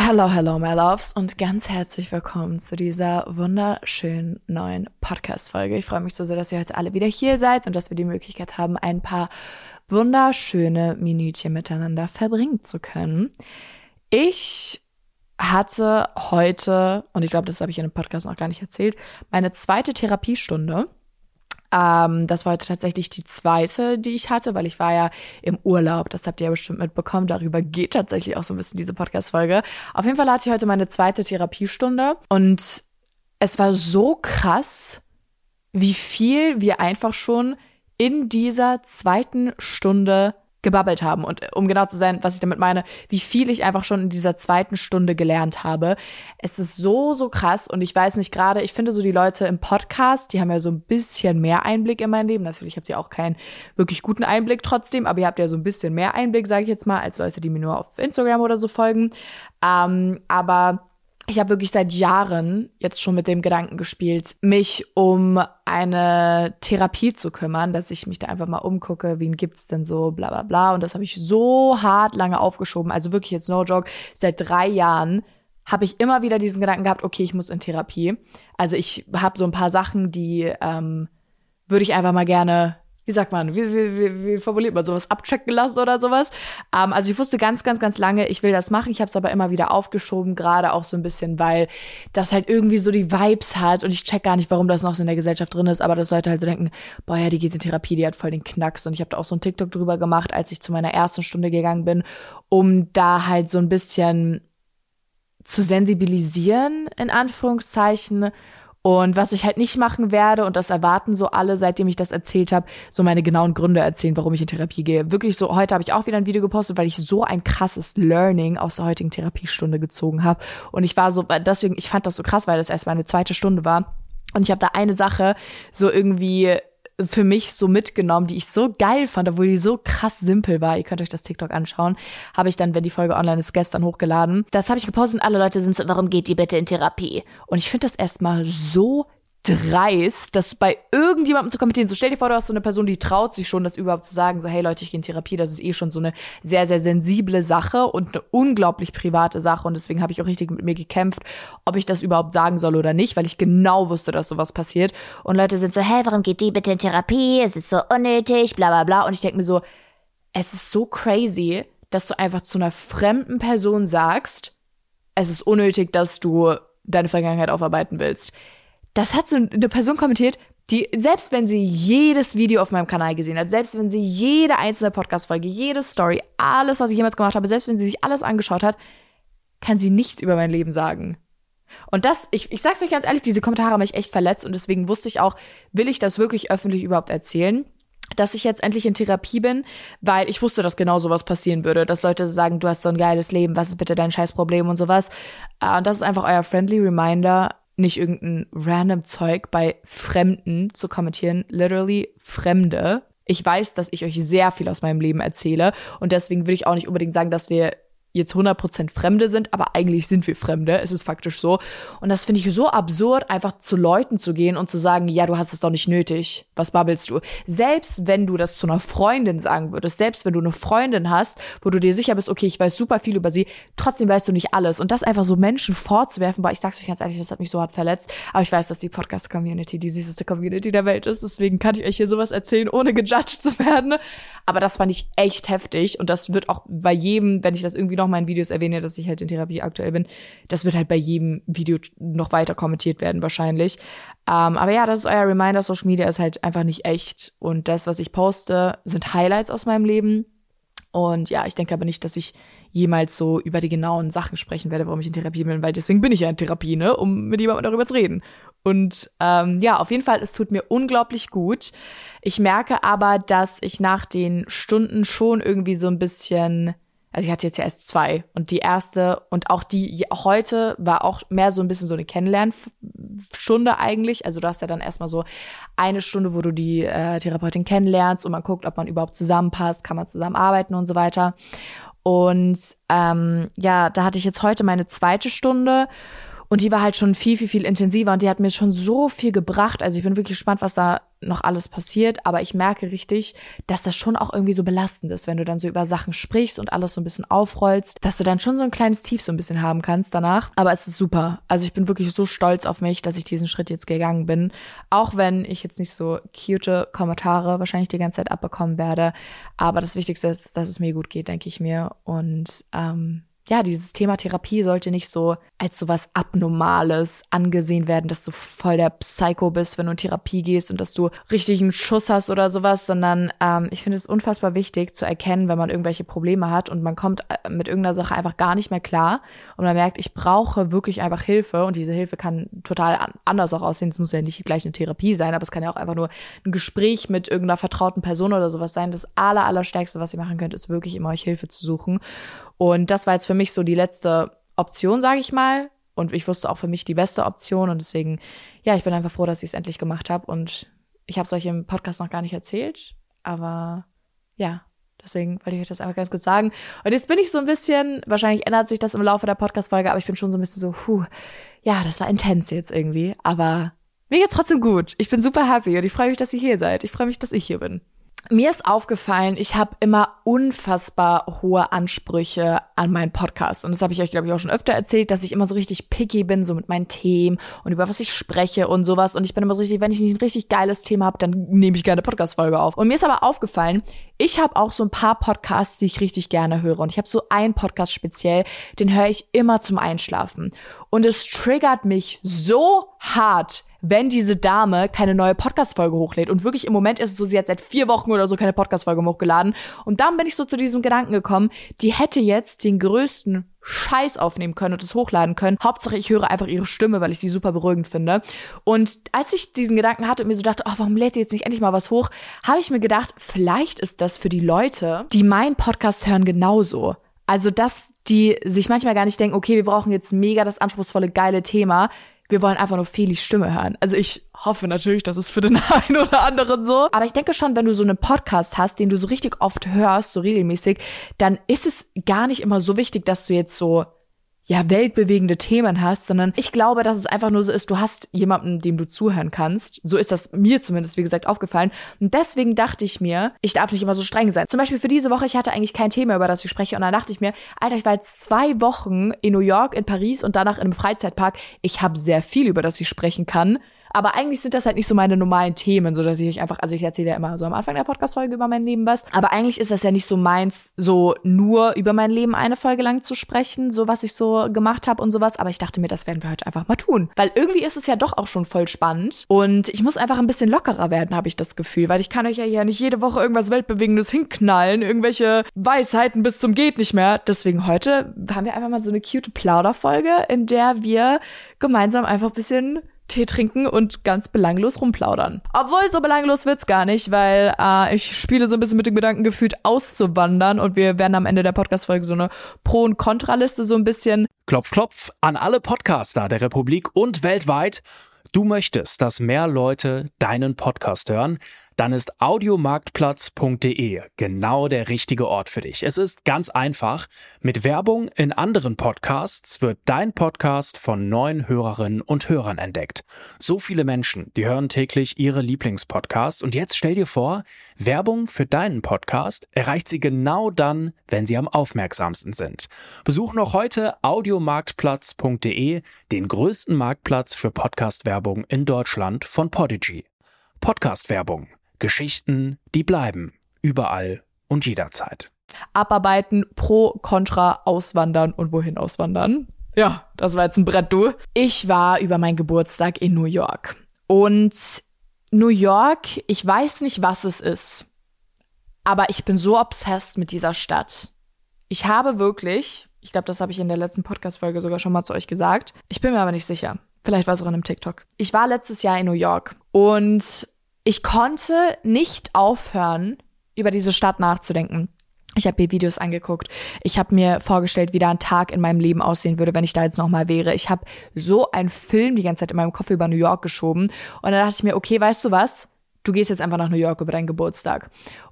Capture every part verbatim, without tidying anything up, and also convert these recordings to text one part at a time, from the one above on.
Hallo, hallo, my loves und ganz herzlich willkommen zu dieser wunderschönen neuen Podcast-Folge. Ich freue mich so sehr, dass ihr heute alle wieder hier seid und dass wir die Möglichkeit haben, ein paar wunderschöne Minütchen miteinander verbringen zu können. Ich hatte heute, und ich glaube, das habe ich in dem Podcast noch gar nicht erzählt, meine zweite Therapiestunde. Ähm, das war heute tatsächlich die zweite, die ich hatte, weil ich war ja im Urlaub. Das habt ihr ja bestimmt mitbekommen. Darüber geht tatsächlich auch so ein bisschen diese Podcast-Folge. Auf jeden Fall hatte ich heute meine zweite Therapiestunde und es war so krass, wie viel wir einfach schon in dieser zweiten Stunde gebabbelt haben. Und um genau zu sein, was ich damit meine, wie viel ich einfach schon in dieser zweiten Stunde gelernt habe. Es ist so, so krass. Und ich weiß nicht, gerade, ich finde so die Leute im Podcast, die haben ja so ein bisschen mehr Einblick in mein Leben. Natürlich habt ihr auch keinen wirklich guten Einblick trotzdem, aber ihr habt ja so ein bisschen mehr Einblick, sage ich jetzt mal, als Leute, die mir nur auf Instagram oder so folgen. Ähm, aber ich habe wirklich seit Jahren jetzt schon mit dem Gedanken gespielt, mich um eine Therapie zu kümmern, dass ich mich da einfach mal umgucke, wen gibt's denn so, bla bla bla. Und das habe ich so hart lange aufgeschoben, also wirklich jetzt no joke, seit drei Jahren habe ich immer wieder diesen Gedanken gehabt, okay, ich muss in Therapie. Also ich habe so ein paar Sachen, die ähm, würde ich einfach mal gerne, wie sagt man, wie, wie, wie, wie formuliert man sowas, abchecken lassen oder sowas. Ähm, also ich wusste ganz, ganz, ganz lange, ich will das machen. Ich habe es aber immer wieder aufgeschoben, gerade auch so ein bisschen, weil das halt irgendwie so die Vibes hat und ich check gar nicht, warum das noch so in der Gesellschaft drin ist, aber dass Leute halt so denken, boah, ja, die geht in Therapie, die hat voll den Knacks. Und ich habe da auch so ein TikTok drüber gemacht, als ich zu meiner ersten Stunde gegangen bin, um da halt so ein bisschen zu sensibilisieren, in Anführungszeichen. Und was ich halt nicht machen werde, und das erwarten so alle, seitdem ich das erzählt habe, so meine genauen Gründe erzählen, warum ich in Therapie gehe. Wirklich so, heute habe ich auch wieder ein Video gepostet, weil ich so ein krasses Learning aus der heutigen Therapiestunde gezogen habe. Und ich war so, deswegen, ich fand das so krass, weil das erst meine zweite Stunde war. Und ich habe da eine Sache so irgendwie für mich so mitgenommen, die ich so geil fand, obwohl die so krass simpel war. Ihr könnt euch das TikTok anschauen. Habe ich dann, wenn die Folge online ist, gestern hochgeladen. Das habe ich gepostet und alle Leute sind so, warum geht die bitte in Therapie? Und ich finde das erstmal so dreist, das bei irgendjemandem zu kommentieren. So stell dir vor, du hast so eine Person, die traut sich schon, das überhaupt zu sagen, so hey Leute, ich gehe in Therapie, das ist eh schon so eine sehr, sehr sensible Sache und eine unglaublich private Sache und deswegen habe ich auch richtig mit mir gekämpft, ob ich das überhaupt sagen soll oder nicht, weil ich genau wusste, dass sowas passiert und Leute sind so, hey, warum geht die bitte in Therapie, es ist so unnötig, bla bla bla und ich denke mir so, es ist so crazy, dass du einfach zu einer fremden Person sagst, es ist unnötig, dass du deine Vergangenheit aufarbeiten willst. Das hat so eine Person kommentiert, die, selbst wenn sie jedes Video auf meinem Kanal gesehen hat, selbst wenn sie jede einzelne Podcast-Folge, jede Story, alles, was ich jemals gemacht habe, selbst wenn sie sich alles angeschaut hat, kann sie nichts über mein Leben sagen. Und das, ich, ich sag's euch ganz ehrlich, diese Kommentare haben mich echt verletzt und deswegen wusste ich auch, will ich das wirklich öffentlich überhaupt erzählen? Dass ich jetzt endlich in Therapie bin, weil ich wusste, dass genau sowas passieren würde. Dass Leute sagen, du hast so ein geiles Leben, was ist bitte dein Scheißproblem und sowas. Und das ist einfach euer friendly Reminder, nicht irgendein random Zeug bei Fremden zu kommentieren, literally Fremde. Ich weiß, dass ich euch sehr viel aus meinem Leben erzähle und deswegen will ich auch nicht unbedingt sagen, dass wir jetzt hundert Prozent Fremde sind, aber eigentlich sind wir Fremde, es ist faktisch so. Und das finde ich so absurd, einfach zu Leuten zu gehen und zu sagen, ja, du hast es doch nicht nötig, was babbelst du? Selbst wenn du das zu einer Freundin sagen würdest, selbst wenn du eine Freundin hast, wo du dir sicher bist, okay, ich weiß super viel über sie, trotzdem weißt du nicht alles. Und das einfach so Menschen vorzuwerfen, weil ich sag's euch ganz ehrlich, das hat mich so hart verletzt, aber ich weiß, dass die Podcast-Community die süßeste Community der Welt ist, deswegen kann ich euch hier sowas erzählen, ohne gejudged zu werden. Aber das fand ich echt heftig und das wird auch bei jedem, wenn ich das irgendwie noch mal in Videos erwähne, dass ich halt in Therapie aktuell bin, das wird halt bei jedem Video noch weiter kommentiert werden wahrscheinlich. Ähm, aber ja, das ist euer Reminder, Social Media ist halt einfach nicht echt und das, was ich poste, sind Highlights aus meinem Leben. Und ja, ich denke aber nicht, dass ich jemals so über die genauen Sachen sprechen werde, warum ich in Therapie bin, weil deswegen bin ich ja in Therapie, ne, um mit jemandem darüber zu reden. Und ähm, ja, auf jeden Fall, es tut mir unglaublich gut. Ich merke aber, dass ich nach den Stunden schon irgendwie so ein bisschen, also ich hatte jetzt ja erst zwei und die erste und auch die heute war auch mehr so ein bisschen so eine Kennenlernstunde eigentlich. Also du hast ja dann erstmal so eine Stunde, wo du die äh, Therapeutin kennenlernst und man guckt, ob man überhaupt zusammenpasst, kann man zusammenarbeiten und so weiter. Und ähm, ja, da hatte ich jetzt heute meine zweite Stunde und die war halt schon viel, viel, viel intensiver und die hat mir schon so viel gebracht. Also ich bin wirklich gespannt, was da noch alles passiert, aber ich merke richtig, dass das schon auch irgendwie so belastend ist, wenn du dann so über Sachen sprichst und alles so ein bisschen aufrollst, dass du dann schon so ein kleines Tief so ein bisschen haben kannst danach. Aber es ist super. Also ich bin wirklich so stolz auf mich, dass ich diesen Schritt jetzt gegangen bin. Auch wenn ich jetzt nicht so cute Kommentare wahrscheinlich die ganze Zeit abbekommen werde. Aber das Wichtigste ist, dass es mir gut geht, denke ich mir. Und ähm, ja, dieses Thema Therapie sollte nicht so als so was Abnormales angesehen werden, dass du voll der Psycho bist, wenn du in Therapie gehst und dass du richtig einen Schuss hast oder sowas, sondern ähm, ich finde es unfassbar wichtig zu erkennen, wenn man irgendwelche Probleme hat und man kommt mit irgendeiner Sache einfach gar nicht mehr klar und man merkt, ich brauche wirklich einfach Hilfe und diese Hilfe kann total anders auch aussehen. Es muss ja nicht gleich eine Therapie sein, aber es kann ja auch einfach nur ein Gespräch mit irgendeiner vertrauten Person oder sowas sein. Das aller, allerstärkste, was ihr machen könnt, ist wirklich immer euch Hilfe zu suchen. Und das war jetzt für mich so die letzte Option, sage ich mal. Und ich wusste auch für mich die beste Option. Und deswegen, ja, ich bin einfach froh, dass ich es endlich gemacht habe. Und ich habe es euch im Podcast noch gar nicht erzählt. Aber ja, deswegen wollte ich euch das einfach ganz kurz sagen. Und jetzt bin ich so ein bisschen, wahrscheinlich ändert sich das im Laufe der Podcast-Folge, aber ich bin schon so ein bisschen so, puh, ja, das war intens jetzt irgendwie. Aber mir geht's trotzdem gut. Ich bin super happy und ich freue mich, dass ihr hier seid. Ich freue mich, dass ich hier bin. Mir ist aufgefallen, ich habe immer unfassbar hohe Ansprüche an meinen Podcast. Und das habe ich euch, glaube ich, auch schon öfter erzählt, dass ich immer so richtig picky bin, so mit meinen Themen und über was ich spreche und sowas. Und ich bin immer so richtig, wenn ich nicht ein richtig geiles Thema habe, dann nehme ich gerne eine Podcast-Folge auf. Und mir ist aber aufgefallen, ich habe auch so ein paar Podcasts, die ich richtig gerne höre. Und ich habe so einen Podcast speziell, den höre ich immer zum Einschlafen. Und es triggert mich so hart, wenn diese Dame keine neue Podcast-Folge hochlädt. Und wirklich im Moment ist es so, sie hat seit vier Wochen oder so keine Podcast-Folge hochgeladen. Und dann bin ich so zu diesem Gedanken gekommen, die hätte jetzt den größten Scheiß aufnehmen können und es hochladen können. Hauptsache, ich höre einfach ihre Stimme, weil ich die super beruhigend finde. Und als ich diesen Gedanken hatte und mir so dachte, oh, warum lädt sie jetzt nicht endlich mal was hoch, habe ich mir gedacht, vielleicht ist das für die Leute, die meinen Podcast hören, genauso. Also, dass die sich manchmal gar nicht denken, okay, wir brauchen jetzt mega das anspruchsvolle, geile Thema. Wir wollen einfach nur Felis Stimme hören. Also ich hoffe natürlich, dass es für den einen oder anderen so. Aber ich denke schon, wenn du so einen Podcast hast, den du so richtig oft hörst, so regelmäßig, dann ist es gar nicht immer so wichtig, dass du jetzt so, ja, weltbewegende Themen hast, sondern ich glaube, dass es einfach nur so ist, du hast jemanden, dem du zuhören kannst. So ist das mir zumindest, wie gesagt, aufgefallen. Und deswegen dachte ich mir, ich darf nicht immer so streng sein. Zum Beispiel für diese Woche, ich hatte eigentlich kein Thema, über das ich spreche. Und dann dachte ich mir, Alter, ich war jetzt zwei Wochen in New York, in Paris und danach in einem Freizeitpark. Ich habe sehr viel, über das ich sprechen kann. Aber eigentlich sind das halt nicht so meine normalen Themen, so dass ich euch einfach, also ich erzähle ja immer so am Anfang der Podcast-Folge über mein Leben was. Aber eigentlich ist das ja nicht so meins, so nur über mein Leben eine Folge lang zu sprechen, so was ich so gemacht habe und sowas. Aber ich dachte mir, das werden wir heute einfach mal tun. Weil irgendwie ist es ja doch auch schon voll spannend. Und ich muss einfach ein bisschen lockerer werden, habe ich das Gefühl. Weil ich kann euch ja hier nicht jede Woche irgendwas Weltbewegendes hinknallen, irgendwelche Weisheiten bis zum geht nicht mehr. Deswegen heute haben wir einfach mal so eine cute Plauderfolge, in der wir gemeinsam einfach ein bisschen Tee trinken und ganz belanglos rumplaudern. Obwohl, so belanglos wird's gar nicht, weil äh, ich spiele so ein bisschen mit dem Gedanken, gefühlt auszuwandern und wir werden am Ende der Podcast-Folge so eine Pro- und Kontraliste so ein bisschen. Klopf, klopf an alle Podcaster der Republik und weltweit. Du möchtest, dass mehr Leute deinen Podcast hören? Dann ist audiomarktplatz punkt de genau der richtige Ort für dich. Es ist ganz einfach. Mit Werbung in anderen Podcasts wird dein Podcast von neuen Hörerinnen und Hörern entdeckt. So viele Menschen, die hören täglich ihre Lieblingspodcasts. Und jetzt stell dir vor, Werbung für deinen Podcast erreicht sie genau dann, wenn sie am aufmerksamsten sind. Besuch noch heute audiomarktplatz punkt de, den größten Marktplatz für Podcast-Werbung in Deutschland von Podigy. Podcast-Werbung. Geschichten, die bleiben. Überall und jederzeit. Abarbeiten, pro, kontra, auswandern und wohin auswandern. Ja, das war jetzt ein Brett, du. Ich war über meinen Geburtstag in New York. Und New York, ich weiß nicht, was es ist, aber ich bin so obsessed mit dieser Stadt. Ich habe wirklich, ich glaube, das habe ich in der letzten Podcast-Folge sogar schon mal zu euch gesagt, ich bin mir aber nicht sicher. Vielleicht war es auch in einem TikTok. Ich war letztes Jahr in New York und ich konnte nicht aufhören, über diese Stadt nachzudenken. Ich habe mir Videos angeguckt. Ich habe mir vorgestellt, wie da ein Tag in meinem Leben aussehen würde, wenn ich da jetzt nochmal wäre. Ich habe so einen Film die ganze Zeit in meinem Kopf über New York geschoben. Und dann dachte ich mir, okay, weißt du was? Du gehst jetzt einfach nach New York über deinen Geburtstag.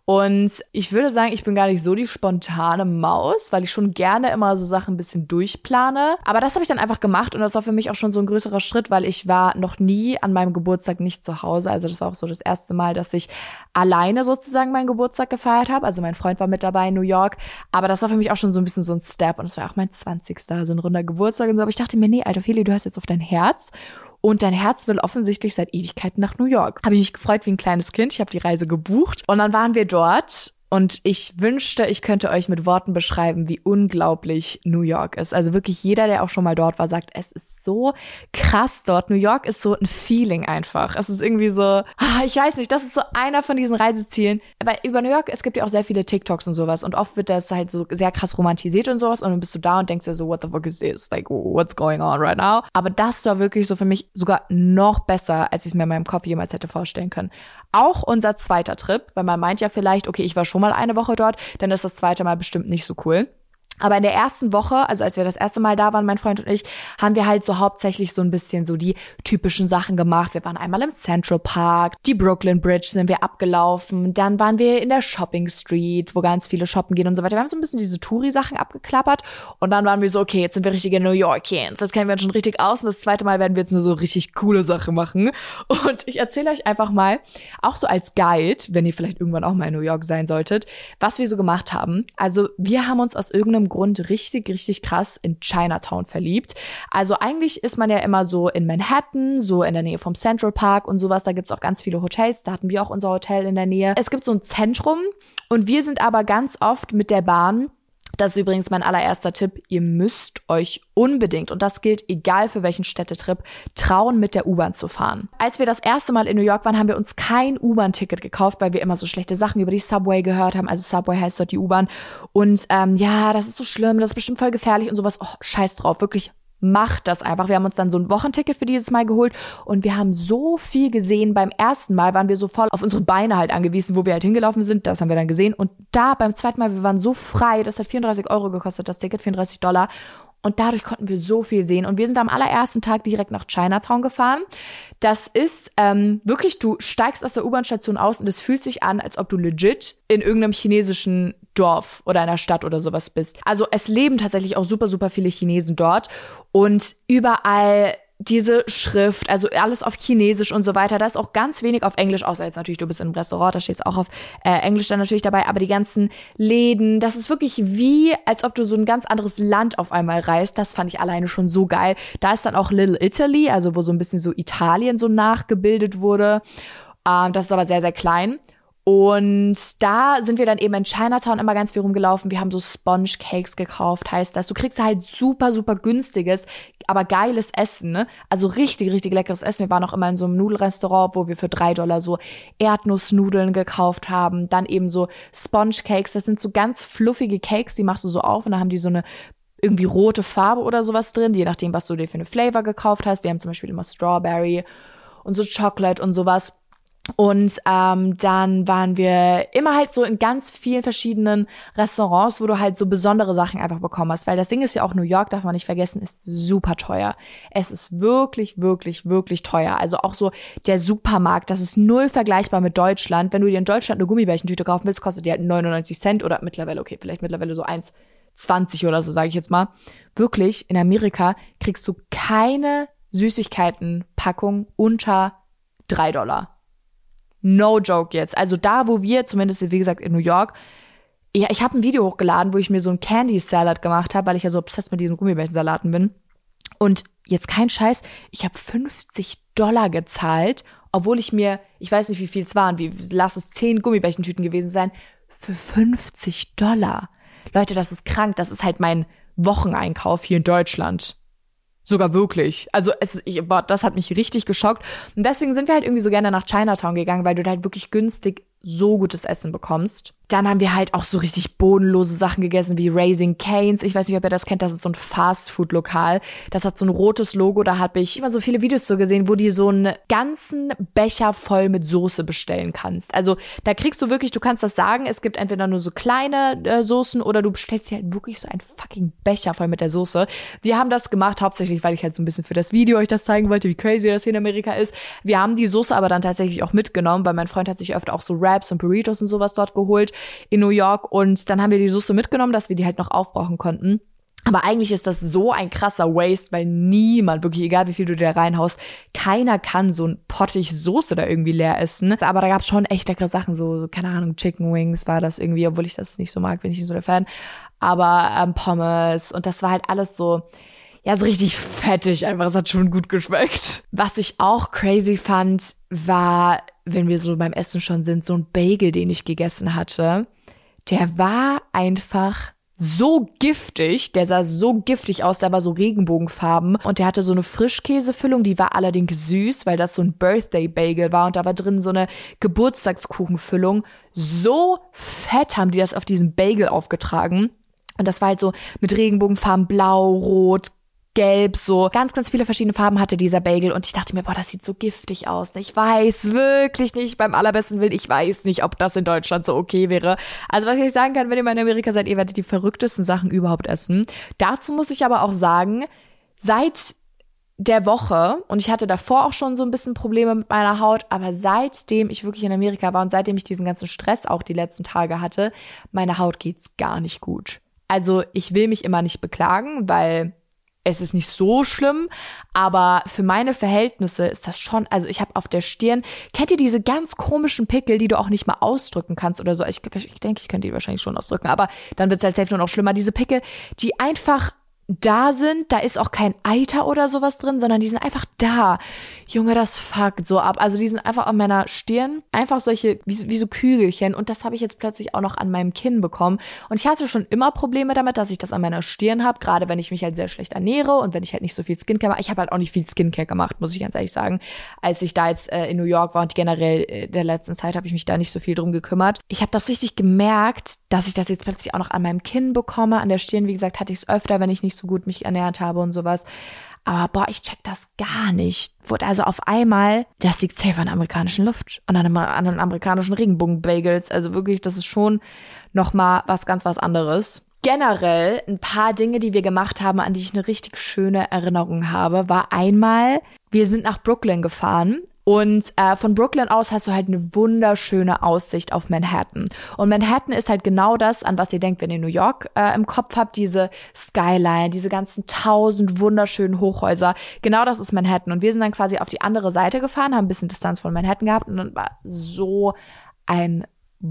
Und ich würde sagen, ich bin gar nicht so die spontane Maus, weil ich schon gerne immer so Sachen ein bisschen durchplane. Aber das habe ich dann einfach gemacht und das war für mich auch schon so ein größerer Schritt, weil ich war noch nie an meinem Geburtstag nicht zu Hause. Also das war auch so das erste Mal, dass ich alleine sozusagen meinen Geburtstag gefeiert habe. Also mein Freund war mit dabei in New York. Aber das war für mich auch schon so ein bisschen so ein Step und es war auch mein zwanzigster, so ein runder Geburtstag und so. Aber ich dachte mir, nee, Alter Feli, du hörst jetzt auf dein Herz. Und dein Herz will offensichtlich seit Ewigkeiten nach New York. Habe ich mich gefreut wie ein kleines Kind. Ich habe die Reise gebucht. Und dann waren wir dort. Und ich wünschte, ich könnte euch mit Worten beschreiben, wie unglaublich New York ist. Also wirklich jeder, der auch schon mal dort war, sagt, es ist so krass dort. New York ist so ein Feeling einfach. Es ist irgendwie so, ich weiß nicht, das ist so einer von diesen Reisezielen. Aber über New York, es gibt ja auch sehr viele TikToks und sowas. Und oft wird das halt so sehr krass romantisiert und sowas. Und dann bist du da und denkst dir so, what the fuck is this? Like, what's going on right now? Aber das war wirklich so für mich sogar noch besser, als ich es mir in meinem Kopf jemals hätte vorstellen können. Auch unser zweiter Trip, weil man meint ja vielleicht, okay, ich war schon mal eine Woche dort, dann ist das zweite Mal bestimmt nicht so cool. Aber in der ersten Woche, also als wir das erste Mal da waren, mein Freund und ich, haben wir halt so hauptsächlich so ein bisschen so die typischen Sachen gemacht. Wir waren einmal im Central Park, die Brooklyn Bridge sind wir abgelaufen, dann waren wir in der Shopping Street, wo ganz viele shoppen gehen und so weiter. Wir haben so ein bisschen diese Touri-Sachen abgeklappert und dann waren wir so, okay, jetzt sind wir richtige New Yorkians, das kennen wir uns schon richtig aus und das zweite Mal werden wir jetzt nur so richtig coole Sachen machen. Und ich erzähle euch einfach mal, auch so als Guide, wenn ihr vielleicht irgendwann auch mal in New York sein solltet, was wir so gemacht haben. Also wir haben uns aus irgendeinem Grund richtig, richtig krass in Chinatown verliebt. Also eigentlich ist man ja immer so in Manhattan, so in der Nähe vom Central Park und sowas. Da gibt's auch ganz viele Hotels. Da hatten wir auch unser Hotel in der Nähe. Es gibt so ein Zentrum und wir sind aber ganz oft mit der Bahn. Das ist übrigens mein allererster Tipp. Ihr müsst euch unbedingt, und das gilt egal für welchen Städtetrip, trauen, mit der U-Bahn zu fahren. Als wir das erste Mal in New York waren, haben wir uns kein U-Bahn-Ticket gekauft, weil wir immer so schlechte Sachen über die Subway gehört haben. Also Subway heißt dort die U-Bahn. Und ähm, ja, das ist so schlimm, das ist bestimmt voll gefährlich und sowas. Oh, scheiß drauf, wirklich. Macht das einfach. Wir haben uns dann so ein Wochenticket für dieses Mal geholt und wir haben so viel gesehen. Beim ersten Mal waren wir so voll auf unsere Beine halt angewiesen, wo wir halt hingelaufen sind. Das haben wir dann gesehen. Und da beim zweiten Mal, wir waren so frei, das hat vierunddreißig Euro gekostet, das Ticket, vierunddreißig Dollar. Und dadurch konnten wir so viel sehen. Und wir sind am allerersten Tag direkt nach Chinatown gefahren. Das ist ähm, wirklich, du steigst aus der U-Bahn-Station aus und es fühlt sich an, als ob du legit in irgendeinem chinesischen Dorf oder einer Stadt oder sowas bist. Also es leben tatsächlich auch super, super viele Chinesen dort. Und überall diese Schrift, also alles auf Chinesisch und so weiter, da ist auch ganz wenig auf Englisch, außer jetzt natürlich, du bist im Restaurant, da steht es auch auf äh, Englisch dann natürlich dabei, aber die ganzen Läden, das ist wirklich wie, als ob du so ein ganz anderes Land auf einmal reist, das fand ich alleine schon so geil. Da ist dann auch Little Italy, also wo so ein bisschen so Italien so nachgebildet wurde, ähm, das ist aber sehr, sehr klein. Und da sind wir dann eben in Chinatown immer ganz viel rumgelaufen. Wir haben so Sponge Cakes gekauft, heißt das. Du kriegst halt super, super günstiges, aber geiles Essen, ne? Also richtig, richtig leckeres Essen. Wir waren auch immer in so einem Nudelrestaurant, wo wir für drei Dollar so Erdnussnudeln gekauft haben. Dann eben so Sponge Cakes. Das sind so ganz fluffige Cakes, die machst du so auf und dann haben die so eine irgendwie rote Farbe oder sowas drin, je nachdem, was du dir für eine Flavor gekauft hast. Wir haben zum Beispiel immer Strawberry und so Chocolate und sowas. Und ähm, dann waren wir immer halt so in ganz vielen verschiedenen Restaurants, wo du halt so besondere Sachen einfach bekommen hast. Weil das Ding ist ja auch, New York, darf man nicht vergessen, ist super teuer. Es ist wirklich, wirklich, wirklich teuer. Also auch so der Supermarkt, das ist null vergleichbar mit Deutschland. Wenn du dir in Deutschland eine Gummibärchentüte kaufen willst, kostet die halt neunundneunzig Cent oder mittlerweile, okay, vielleicht mittlerweile so eins zwanzig oder so, sage ich jetzt mal. Wirklich, in Amerika kriegst du keine Süßigkeitenpackung unter drei Dollar. No joke jetzt. Also da, wo wir, zumindest wie gesagt in New York, ja, ich habe ein Video hochgeladen, wo ich mir so einen Candy Salad gemacht habe, weil ich ja so obsessed mit diesen Gummibärchensalaten bin. Und jetzt kein Scheiß, ich habe fünfzig Dollar gezahlt, obwohl ich mir, ich weiß nicht, wie viel es waren, wie lass es zehn Gummibärchentüten gewesen sein, für fünfzig Dollar. Leute, das ist krank. Das ist halt mein Wocheneinkauf hier in Deutschland. Sogar wirklich. Also es, ich, boah, das hat mich richtig geschockt. Und deswegen sind wir halt irgendwie so gerne nach Chinatown gegangen, weil du da halt wirklich günstig so gutes Essen bekommst. Dann haben wir halt auch so richtig bodenlose Sachen gegessen wie Raising Cane's. Ich weiß nicht, ob ihr das kennt, das ist so ein Fast-Food-Lokal. Das hat so ein rotes Logo, da habe ich immer so viele Videos so gesehen, wo die so einen ganzen Becher voll mit Soße bestellen kannst. Also da kriegst du wirklich, du kannst das sagen, es gibt entweder nur so kleine äh, Soßen oder du bestellst dir halt wirklich so einen fucking Becher voll mit der Soße. Wir haben das gemacht, hauptsächlich, weil ich halt so ein bisschen für das Video euch das zeigen wollte, wie crazy das hier in Amerika ist. Wir haben die Soße aber dann tatsächlich auch mitgenommen, weil mein Freund hat sich öfter auch so Wraps und Burritos und sowas dort geholt in New York und dann haben wir die Soße mitgenommen, dass wir die halt noch aufbrauchen konnten. Aber eigentlich ist das so ein krasser Waste, weil niemand, wirklich egal wie viel du dir da reinhaust, keiner kann so ein Pottich Soße da irgendwie leer essen. Aber da gab's schon echt leckere Sachen, so, so keine Ahnung, Chicken Wings war das irgendwie, obwohl ich das nicht so mag, bin ich nicht so der Fan. Aber ähm, Pommes und das war halt alles so, ja, so richtig fettig einfach, es hat schon gut geschmeckt. Was ich auch crazy fand, war, wenn wir so beim Essen schon sind, so ein Bagel, den ich gegessen hatte. Der war einfach so giftig, der sah so giftig aus, der war so regenbogenfarben und der hatte so eine Frischkäsefüllung, die war allerdings süß, weil das so ein Birthday-Bagel war und da war drin so eine Geburtstagskuchenfüllung. So fett haben die das auf diesem Bagel aufgetragen und das war halt so mit Regenbogenfarben, blau, rot, gelb, so ganz, ganz viele verschiedene Farben hatte dieser Bagel und ich dachte mir, boah, das sieht so giftig aus. Ich weiß wirklich nicht, beim allerbesten Willen, ich weiß nicht, ob das in Deutschland so okay wäre. Also was ich euch sagen kann, wenn ihr mal in Amerika seid, ihr werdet die verrücktesten Sachen überhaupt essen. Dazu muss ich aber auch sagen, seit der Woche, und ich hatte davor auch schon so ein bisschen Probleme mit meiner Haut, aber seitdem ich wirklich in Amerika war und seitdem ich diesen ganzen Stress auch die letzten Tage hatte, meine Haut geht's gar nicht gut. Also ich will mich immer nicht beklagen, weil es ist nicht so schlimm, aber für meine Verhältnisse ist das schon, also ich habe auf der Stirn, kennt ihr diese ganz komischen Pickel, die du auch nicht mal ausdrücken kannst oder so? Ich, ich denke, ich könnte die wahrscheinlich schon ausdrücken, aber dann wird es halt safe nur noch schlimmer. Diese Pickel, die einfach da sind, da ist auch kein Eiter oder sowas drin, sondern die sind einfach da. Junge, das fuckt so ab. Also die sind einfach an meiner Stirn, einfach solche, wie, wie so Kügelchen und das habe ich jetzt plötzlich auch noch an meinem Kinn bekommen und ich hatte schon immer Probleme damit, dass ich das an meiner Stirn habe, gerade wenn ich mich halt sehr schlecht ernähre und wenn ich halt nicht so viel Skincare mache. Ich habe halt auch nicht viel Skincare gemacht, muss ich ganz ehrlich sagen. Als ich da jetzt äh, in New York war und generell äh, der letzten Zeit habe ich mich da nicht so viel drum gekümmert. Ich habe das richtig gemerkt, dass ich das jetzt plötzlich auch noch an meinem Kinn bekomme. An der Stirn, wie gesagt, hatte ich es öfter, wenn ich nicht so gut mich ernährt habe und sowas. Aber boah, ich check das gar nicht. Wurde also auf einmal, das liegt safe an der amerikanischen Luft und an, an den amerikanischen Regenbogen-Bagels. Also wirklich, das ist schon nochmal was ganz was anderes. Generell ein paar Dinge, die wir gemacht haben, an die ich eine richtig schöne Erinnerung habe, war einmal, wir sind nach Brooklyn gefahren. Und äh, von Brooklyn aus hast du halt eine wunderschöne Aussicht auf Manhattan. Und Manhattan ist halt genau das, an was ihr denkt, wenn ihr New York äh, im Kopf habt, diese Skyline, diese ganzen tausend wunderschönen Hochhäuser. Genau das ist Manhattan. Und wir sind dann quasi auf die andere Seite gefahren, haben ein bisschen Distanz von Manhattan gehabt und dann war so ein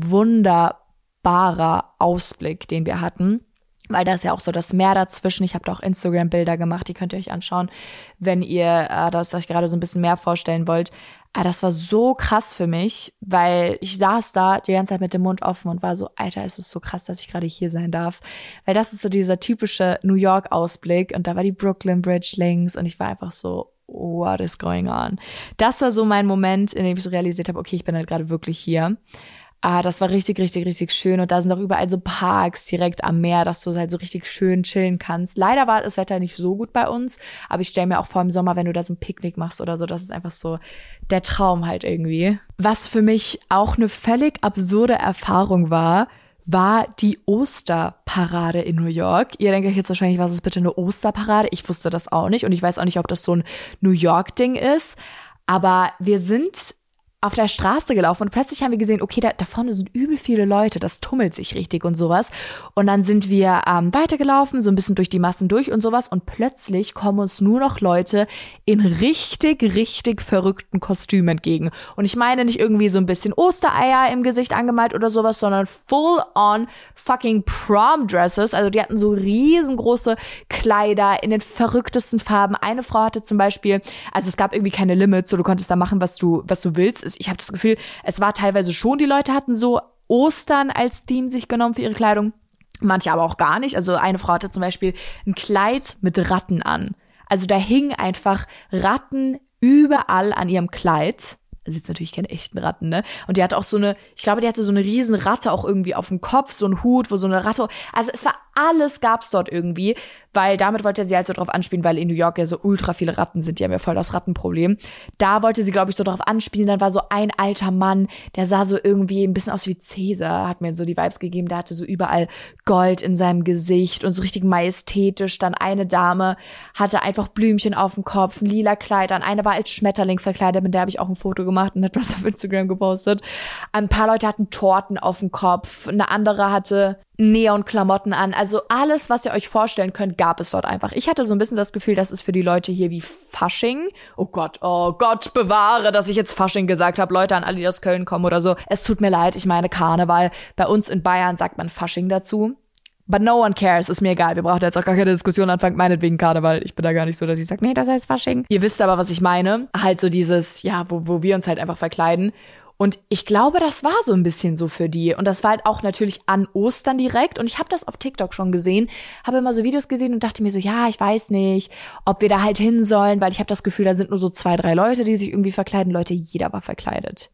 wunderbarer Ausblick, den wir hatten. Weil da ist ja auch so das Meer dazwischen. Ich habe da auch Instagram-Bilder gemacht, die könnt ihr euch anschauen, wenn ihr äh, das euch gerade so ein bisschen mehr vorstellen wollt. Aber das war so krass für mich, weil ich saß da die ganze Zeit mit dem Mund offen und war so, Alter, es ist so krass, dass ich gerade hier sein darf. Weil das ist so dieser typische New York-Ausblick und da war die Brooklyn Bridge links und ich war einfach so, what is going on? Das war so mein Moment, in dem ich so realisiert habe, okay, ich bin halt gerade wirklich hier. Ah, das war richtig, richtig, richtig schön. Und da sind auch überall so Parks direkt am Meer, dass du halt so richtig schön chillen kannst. Leider war das Wetter nicht so gut bei uns, aber ich stelle mir auch vor im Sommer, wenn du da so ein Picknick machst oder so, das ist einfach so der Traum halt irgendwie. Was für mich auch eine völlig absurde Erfahrung war, war die Osterparade in New York. Ihr denkt euch jetzt wahrscheinlich, was ist bitte eine Osterparade? Ich wusste das auch nicht und ich weiß auch nicht, ob das so ein New York-Ding ist. Aber wir sind auf der Straße gelaufen und plötzlich haben wir gesehen, okay, da, da vorne sind übel viele Leute, das tummelt sich richtig und sowas. Und dann sind wir ähm, weitergelaufen, so ein bisschen durch die Massen durch und sowas und plötzlich kommen uns nur noch Leute in richtig, richtig verrückten Kostümen entgegen. Und ich meine nicht irgendwie so ein bisschen Ostereier im Gesicht angemalt oder sowas, sondern full on fucking Prom-Dresses. Also die hatten so riesengroße Kleider in den verrücktesten Farben. Eine Frau hatte zum Beispiel, also es gab irgendwie keine Limits, so du konntest da machen, was du, was du willst. Ich habe das Gefühl, es war teilweise schon, die Leute hatten so Ostern als Theme sich genommen für ihre Kleidung, manche aber auch gar nicht. Also eine Frau hatte zum Beispiel ein Kleid mit Ratten an. Also da hingen einfach Ratten überall an ihrem Kleid. Also jetzt natürlich keine echten Ratten, ne? Und die hatte auch so eine, ich glaube, die hatte so eine riesen Ratte auch irgendwie auf dem Kopf, so ein Hut, wo so eine Ratte, also es war alles gab's dort irgendwie, weil damit wollte sie halt so drauf anspielen, weil in New York ja so ultra viele Ratten sind, die haben ja voll das Rattenproblem. Da wollte sie, glaube ich, so drauf anspielen, dann war so ein alter Mann, der sah so irgendwie ein bisschen aus wie Cäsar, hat mir so die Vibes gegeben, der hatte so überall Gold in seinem Gesicht und so richtig majestätisch. Dann eine Dame hatte einfach Blümchen auf dem Kopf, ein lila Kleid an, eine war als Schmetterling verkleidet, mit der habe ich auch ein Foto gemacht. gemacht und hat was auf Instagram gepostet. Ein paar Leute hatten Torten auf dem Kopf, eine andere hatte Neonklamotten an. Also alles, was ihr euch vorstellen könnt, gab es dort einfach. Ich hatte so ein bisschen das Gefühl, das ist für die Leute hier wie Fasching. Oh Gott, oh Gott, bewahre, dass ich jetzt Fasching gesagt habe. Leute an alle, die aus Köln kommen oder so. Es tut mir leid, ich meine Karneval. Bei uns in Bayern sagt man Fasching dazu. But no one cares, ist mir egal. Wir brauchen jetzt auch gar keine Diskussion anfangen, meinetwegen Karneval. Ich bin da gar nicht so, dass ich sage, nee, das heißt Fasching. Ihr wisst aber, was ich meine. Halt so dieses, ja, wo, wo wir uns halt einfach verkleiden. Und ich glaube, das war so ein bisschen so für die. Und das war halt auch natürlich an Ostern direkt. Und ich habe das auf TikTok schon gesehen, habe immer so Videos gesehen und dachte mir so, ja, ich weiß nicht, ob wir da halt hin sollen, weil ich habe das Gefühl, da sind nur so zwei, drei Leute, die sich irgendwie verkleiden. Leute, jeder war verkleidet.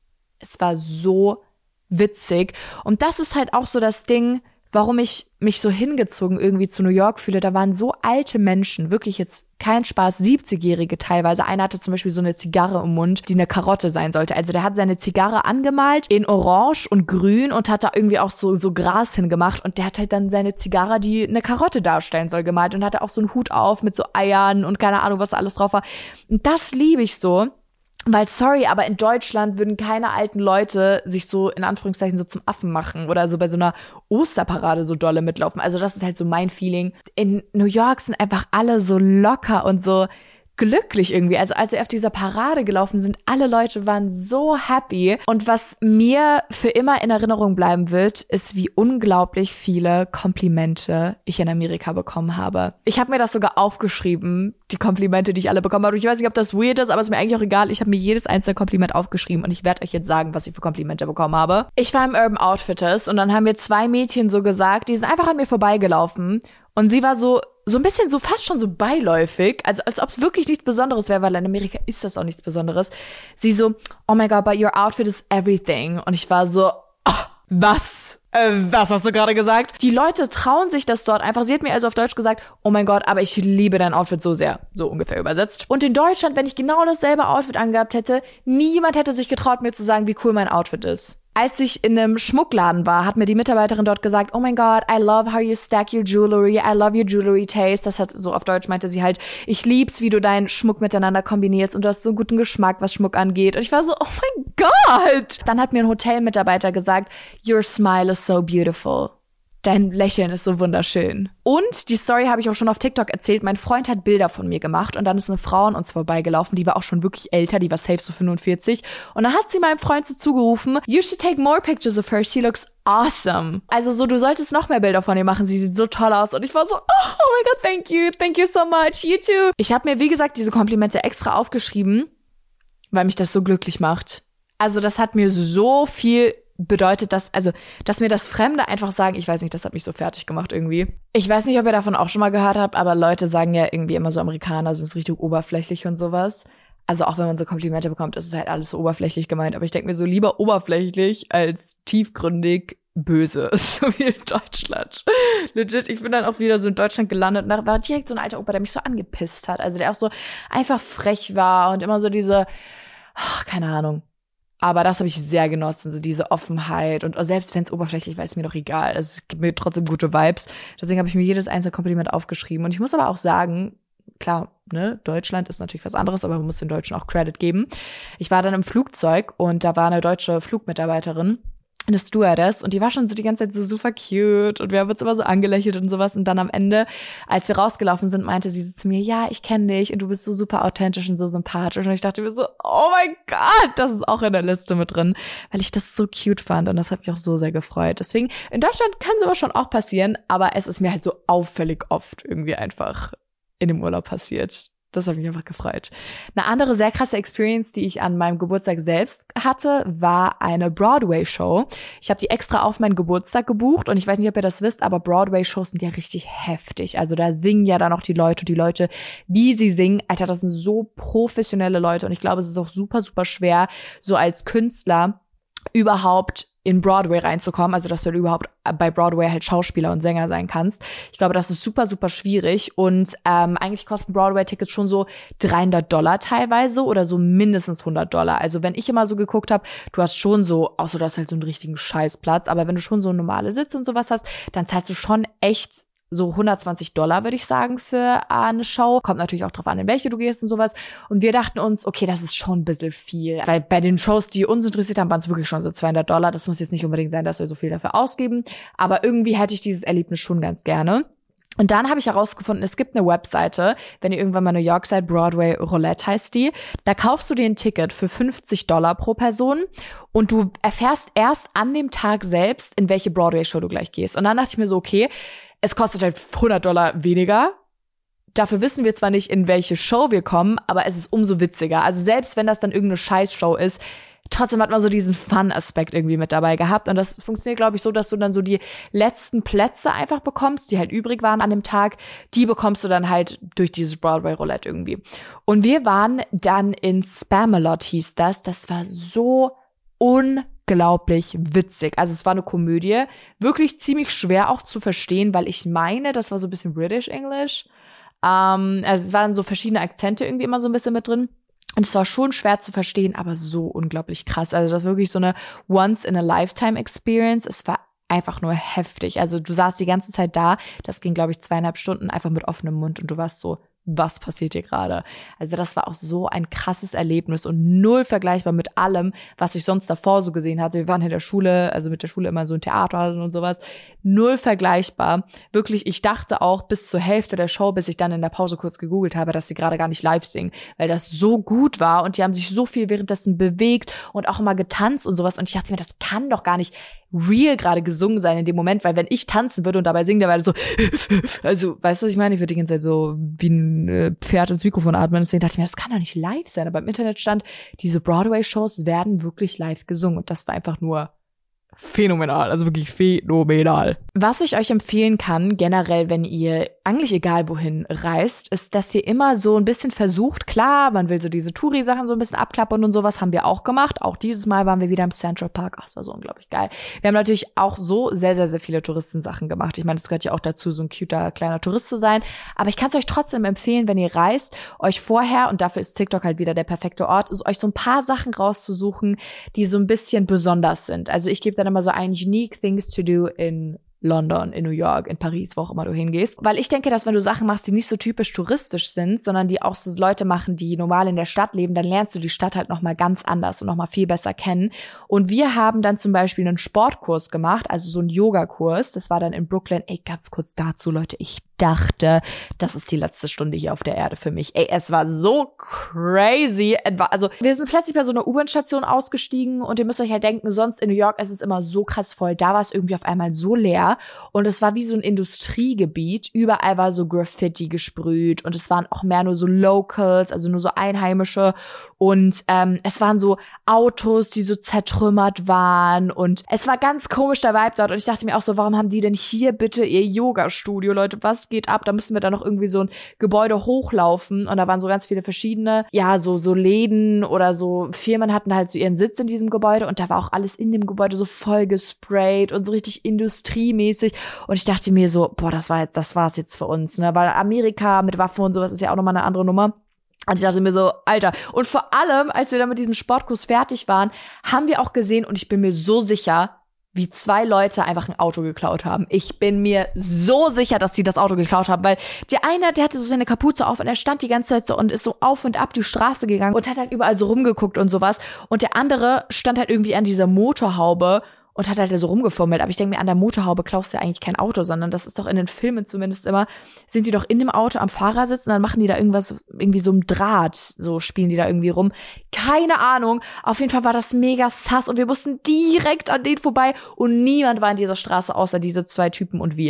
Es war so witzig. Und das ist halt auch so das Ding, warum ich mich so hingezogen irgendwie zu New York fühle. Da waren so alte Menschen, wirklich jetzt kein Spaß, siebzigjährige teilweise. Einer hatte zum Beispiel so eine Zigarre im Mund, die eine Karotte sein sollte. Also der hat seine Zigarre angemalt in Orange und Grün und hat da irgendwie auch so, so Gras hingemacht. Und der hat halt dann seine Zigarre, die eine Karotte darstellen soll, gemalt und hatte auch so einen Hut auf mit so Eiern und keine Ahnung, was da alles drauf war. Und das liebe ich so. Weil, sorry, aber in Deutschland würden keine alten Leute sich so, in Anführungszeichen, so zum Affen machen oder so bei so einer Osterparade so dolle mitlaufen. Also das ist halt so mein Feeling. In New York sind einfach alle so locker und so glücklich irgendwie. Also als wir auf dieser Parade gelaufen sind, alle Leute waren so happy. Und was mir für immer in Erinnerung bleiben wird, ist, wie unglaublich viele Komplimente ich in Amerika bekommen habe. Ich habe mir das sogar aufgeschrieben, die Komplimente, die ich alle bekommen habe. Ich weiß nicht, ob das weird ist, aber ist mir eigentlich auch egal. Ich habe mir jedes einzelne Kompliment aufgeschrieben und ich werde euch jetzt sagen, was ich für Komplimente bekommen habe. Ich war im Urban Outfitters und dann haben mir zwei Mädchen so gesagt, die sind einfach an mir vorbeigelaufen und sie war so so ein bisschen so fast schon so beiläufig, also als ob es wirklich nichts Besonderes wäre, weil in Amerika ist das auch nichts Besonderes. Sie so, oh my God, but your outfit is everything. Und ich war so, oh, was? Äh, was hast du gerade gesagt? Die Leute trauen sich das dort einfach. Sie hat mir also auf Deutsch gesagt, oh mein Gott, aber ich liebe dein Outfit so sehr. So ungefähr übersetzt. Und in Deutschland, wenn ich genau dasselbe Outfit angehabt hätte, niemand hätte sich getraut, mir zu sagen, wie cool mein Outfit ist. Als ich in einem Schmuckladen war, hat mir die Mitarbeiterin dort gesagt, oh mein Gott, I love how you stack your jewelry, I love your jewelry taste. Das hat so auf Deutsch meinte sie halt, ich lieb's, wie du deinen Schmuck miteinander kombinierst und du hast so einen guten Geschmack, was Schmuck angeht. Und ich war so, oh mein Gott. Dann hat mir ein Hotelmitarbeiter gesagt, your smile is so beautiful. Dein Lächeln ist so wunderschön. Und die Story habe ich auch schon auf TikTok erzählt. Mein Freund hat Bilder von mir gemacht und dann ist eine Frau an uns vorbeigelaufen, die war auch schon wirklich älter, die war safe so fünfundvierzig. Und dann hat sie meinem Freund so zugerufen, you should take more pictures of her, she looks awesome. Also so, du solltest noch mehr Bilder von ihr machen, sie sieht so toll aus. Und ich war so, oh, oh my God, thank you, thank you so much, you too. Ich habe mir, wie gesagt, diese Komplimente extra aufgeschrieben, weil mich das so glücklich macht. Also das hat mir so viel bedeutet das, also, dass mir das Fremde einfach sagen, ich weiß nicht, das hat mich so fertig gemacht irgendwie. Ich weiß nicht, ob ihr davon auch schon mal gehört habt, aber Leute sagen ja irgendwie immer so, Amerikaner sind richtig oberflächlich und sowas. Also auch wenn man so Komplimente bekommt, ist es halt alles so oberflächlich gemeint. Aber ich denke mir so, lieber oberflächlich als tiefgründig böse. So wie in Deutschland. Legit, ich bin dann auch wieder so in Deutschland gelandet und da war direkt so ein alter Opa, der mich so angepisst hat. Also der auch so einfach frech war und immer so diese, ach, keine Ahnung. Aber das habe ich sehr genossen, so diese Offenheit. Und selbst wenn es oberflächlich war, ist mir doch egal. Es gibt mir trotzdem gute Vibes. Deswegen habe ich mir jedes einzelne Kompliment aufgeschrieben. Und ich muss aber auch sagen, klar, ne, Deutschland ist natürlich was anderes, aber man muss den Deutschen auch Credit geben. Ich war dann im Flugzeug und da war eine deutsche Flugmitarbeiterin, eine Stewardess, und die war schon so die ganze Zeit so super cute und wir haben uns immer so angelächelt und sowas. Und dann am Ende, als wir rausgelaufen sind, meinte sie so zu mir, ja, ich kenne dich und du bist so super authentisch und so sympathisch. Und ich dachte mir so, oh mein Gott, das ist auch in der Liste mit drin, weil ich das so cute fand und das hat mich auch so sehr gefreut. Deswegen, in Deutschland kann sowas schon auch passieren, aber es ist mir halt so auffällig oft irgendwie einfach in dem Urlaub passiert. Das hat mich einfach gefreut. Eine andere sehr krasse Experience, die ich an meinem Geburtstag selbst hatte, war eine Broadway-Show. Ich habe die extra auf meinen Geburtstag gebucht und ich weiß nicht, ob ihr das wisst, aber Broadway-Shows sind ja richtig heftig. Also da singen ja dann auch die Leute, die Leute, wie sie singen. Alter, das sind so professionelle Leute und ich glaube, es ist auch super, super schwer, so als Künstler überhaupt in Broadway reinzukommen, also dass du überhaupt bei Broadway halt Schauspieler und Sänger sein kannst. Ich glaube, das ist super, super schwierig und ähm, eigentlich kosten Broadway-Tickets schon so dreihundert Dollar teilweise oder so mindestens hundert Dollar. Also wenn ich immer so geguckt habe, du hast schon so, außer du hast halt so einen richtigen Scheißplatz, aber wenn du schon so normale Sitze und sowas hast, dann zahlst du schon echt so hundertzwanzig Dollar, würde ich sagen, für eine Show. Kommt natürlich auch drauf an, in welche du gehst und sowas. Und wir dachten uns, okay, das ist schon ein bisschen viel. Weil bei den Shows, die uns interessiert haben, waren es wirklich schon so zweihundert Dollar. Das muss jetzt nicht unbedingt sein, dass wir so viel dafür ausgeben. Aber irgendwie hätte ich dieses Erlebnis schon ganz gerne. Und dann habe ich herausgefunden, es gibt eine Webseite, wenn ihr irgendwann mal New York seid, Broadway Roulette heißt die. Da kaufst du dir ein Ticket für fünfzig Dollar pro Person und du erfährst erst an dem Tag selbst, in welche Broadway-Show du gleich gehst. Und dann dachte ich mir so, okay, es kostet halt hundert Dollar weniger. Dafür wissen wir zwar nicht, in welche Show wir kommen, aber es ist umso witziger. Also selbst wenn das dann irgendeine Scheißshow ist, trotzdem hat man so diesen Fun-Aspekt irgendwie mit dabei gehabt. Und das funktioniert, glaube ich, so, dass du dann so die letzten Plätze einfach bekommst, die halt übrig waren an dem Tag. Die bekommst du dann halt durch dieses Broadway-Roulette irgendwie. Und wir waren dann in Spamalot, hieß das. Das war so unglaublich witzig. Also es war eine Komödie. Wirklich ziemlich schwer auch zu verstehen, weil ich meine, das war so ein bisschen British English. Ähm, also es waren so verschiedene Akzente irgendwie immer so ein bisschen mit drin. Und es war schon schwer zu verstehen, aber so unglaublich krass. Also das war wirklich so eine Once-in-a-Lifetime-Experience. Es war einfach nur heftig. Also du saßt die ganze Zeit da. Das ging, glaube ich, zweieinhalb Stunden einfach mit offenem Mund. Und du warst so, was passiert hier gerade? Also das war auch so ein krasses Erlebnis und null vergleichbar mit allem, was ich sonst davor so gesehen hatte. Wir waren in der Schule, also mit der Schule immer so ein Theater und sowas. Null vergleichbar. Wirklich, ich dachte auch bis zur Hälfte der Show, bis ich dann in der Pause kurz gegoogelt habe, dass sie gerade gar nicht live singen, weil das so gut war und die haben sich so viel währenddessen bewegt und auch immer getanzt und sowas. Und ich dachte mir, das kann doch gar nicht real gerade gesungen sein in dem Moment, weil wenn ich tanzen würde und dabei singen, dann wäre so, also, weißt du, was ich meine? Ich würde die ganze Zeit so wie ein Pferd ins Mikrofon atmen. Deswegen dachte ich mir, das kann doch nicht live sein. Aber im Internet stand, diese Broadway-Shows werden wirklich live gesungen. Und das war einfach nur phänomenal, also wirklich phänomenal. Was ich euch empfehlen kann, generell, wenn ihr eigentlich egal wohin reist, ist, dass ihr immer so ein bisschen versucht, klar, man will so diese Touri-Sachen so ein bisschen abklappern und sowas, haben wir auch gemacht. Auch dieses Mal waren wir wieder im Central Park. Ach, das war so unglaublich geil. Wir haben natürlich auch so sehr, sehr, sehr viele Touristensachen gemacht. Ich meine, es gehört ja auch dazu, so ein cuter kleiner Tourist zu sein. Aber ich kann es euch trotzdem empfehlen, wenn ihr reist, euch vorher, und dafür ist TikTok halt wieder der perfekte Ort, ist euch so ein paar Sachen rauszusuchen, die so ein bisschen besonders sind. Also ich gebe dann immer so ein Unique Things to Do in London, in New York, in Paris, wo auch immer du hingehst. Weil ich denke, dass wenn du Sachen machst, die nicht so typisch touristisch sind, sondern die auch so Leute machen, die normal in der Stadt leben, dann lernst du die Stadt halt nochmal ganz anders und nochmal viel besser kennen. Und wir haben dann zum Beispiel einen Sportkurs gemacht, also so einen Yogakurs. Das war dann in Brooklyn. Ey, ganz kurz dazu, Leute, ich dachte, das ist die letzte Stunde hier auf der Erde für mich. Ey, es war so crazy. Also wir sind plötzlich bei so einer U-Bahn-Station ausgestiegen und ihr müsst euch halt denken, sonst in New York ist es immer so krass voll. Da war es irgendwie auf einmal so leer. Und es war wie so ein Industriegebiet. Überall war so Graffiti gesprüht und es waren auch mehr nur so Locals, also nur so Einheimische. Und ähm, es waren so Autos, die so zertrümmert waren. Und es war ganz komisch, der Vibe dort. Und ich dachte mir auch so, warum haben die denn hier bitte ihr Yoga-Studio? Leute, was geht ab? Da müssen wir dann noch irgendwie so ein Gebäude hochlaufen. Und da waren so ganz viele verschiedene, ja, so so Läden oder so Firmen hatten halt so ihren Sitz in diesem Gebäude. Und da war auch alles in dem Gebäude so voll gesprayt und so richtig industriemäßig. Und ich dachte mir so, boah, das war jetzt, das war's jetzt für uns, ne? Weil Amerika mit Waffen und sowas ist ja auch nochmal eine andere Nummer. Und ich dachte mir so, Alter. Und vor allem, als wir dann mit diesem Sportkurs fertig waren, haben wir auch gesehen, und ich bin mir so sicher, wie zwei Leute einfach ein Auto geklaut haben. Ich bin mir so sicher, dass sie das Auto geklaut haben, weil der eine, der hatte so seine Kapuze auf und er stand die ganze Zeit so und ist so auf und ab die Straße gegangen und hat halt überall so rumgeguckt und sowas. Und der andere stand halt irgendwie an dieser Motorhaube und hat halt so rumgefummelt. Aber ich denke mir, an der Motorhaube klaust du ja eigentlich kein Auto, sondern das ist doch in den Filmen zumindest immer, sind die doch in dem Auto am Fahrersitz und dann machen die da irgendwas, irgendwie so ein Draht, so spielen die da irgendwie rum. Keine Ahnung. Auf jeden Fall war das mega sass und wir mussten direkt an denen vorbei und niemand war in dieser Straße außer diese zwei Typen und wir.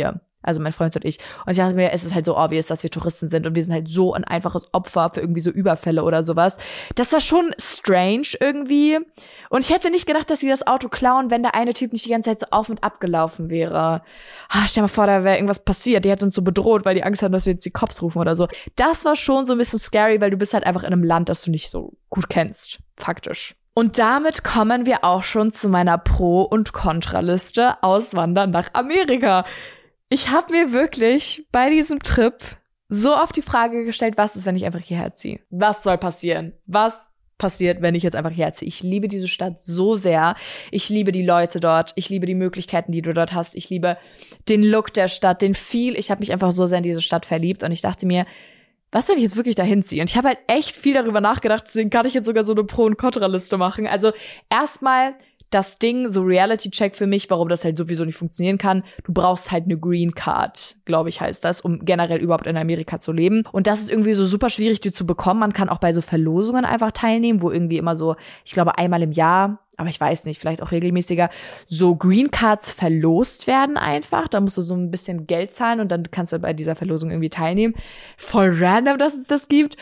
Also mein Freund und ich. Und ich dachte mir, es ist halt so obvious, dass wir Touristen sind und wir sind halt so ein einfaches Opfer für irgendwie so Überfälle oder sowas. Das war schon strange irgendwie. Und ich hätte nicht gedacht, dass sie das Auto klauen, wenn der eine Typ nicht die ganze Zeit so auf und ab gelaufen wäre. Ah, stell dir mal vor, da wäre irgendwas passiert. Die hätten uns so bedroht, weil die Angst hatten, dass wir jetzt die Cops rufen oder so. Das war schon so ein bisschen scary, weil du bist halt einfach in einem Land, das du nicht so gut kennst. Faktisch. Und damit kommen wir auch schon zu meiner Pro- und Kontraliste Auswandern nach Amerika. Ich habe mir wirklich bei diesem Trip so oft die Frage gestellt, was ist, wenn ich einfach hierher ziehe? Was soll passieren? Was passiert, wenn ich jetzt einfach hierher ziehe? Ich liebe diese Stadt so sehr. Ich liebe die Leute dort. Ich liebe die Möglichkeiten, die du dort hast. Ich liebe den Look der Stadt, den Feel. Ich habe mich einfach so sehr in diese Stadt verliebt und ich dachte mir, was, wenn ich jetzt wirklich dahin ziehe? Und ich habe halt echt viel darüber nachgedacht, deswegen kann ich jetzt sogar so eine Pro- und Kontraliste machen. Also erstmal das Ding, so Reality-Check für mich, warum das halt sowieso nicht funktionieren kann. Du brauchst halt eine Green Card, glaube ich, heißt das, um generell überhaupt in Amerika zu leben. Und das ist irgendwie so super schwierig, die zu bekommen. Man kann auch bei so Verlosungen einfach teilnehmen, wo irgendwie immer so, ich glaube, einmal im Jahr, aber ich weiß nicht, vielleicht auch regelmäßiger, so Green Cards verlost werden einfach. Da musst du so ein bisschen Geld zahlen und dann kannst du bei dieser Verlosung irgendwie teilnehmen. Voll random, dass es das gibt.